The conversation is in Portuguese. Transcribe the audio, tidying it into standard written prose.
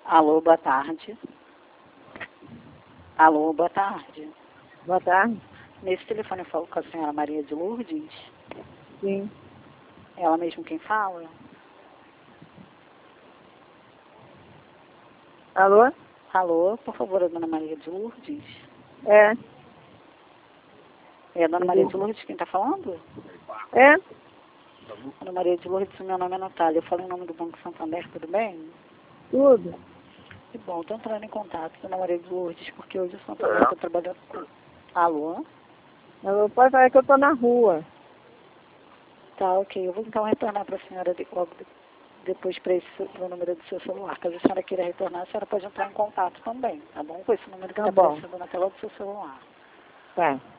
Alô, boa tarde. Alô, boa tarde. Boa tarde. Nesse telefone eu falo com a senhora Maria de Lourdes. Sim. Ela mesmo quem fala? Alô? Alô, por favor, a dona Maria de Lourdes? É. É a dona Maria de Lourdes quem está falando? É? Dona Maria de Lourdes, meu nome é Natália. Eu falo em nome do Banco Santander, tudo bem? Tudo. Que bom, estou entrando em contato, dona Maria de Lourdes, porque hoje o Santander está trabalhando com... Alô? Alô, pode falar que eu tô na rua. Tá, ok. Eu vou então retornar para a senhora logo depois para o número do seu celular. Caso a senhora queira retornar, a senhora pode entrar em contato também, tá bom? Com esse número que Tá está bom. aparecendo na tela do seu celular. Tá.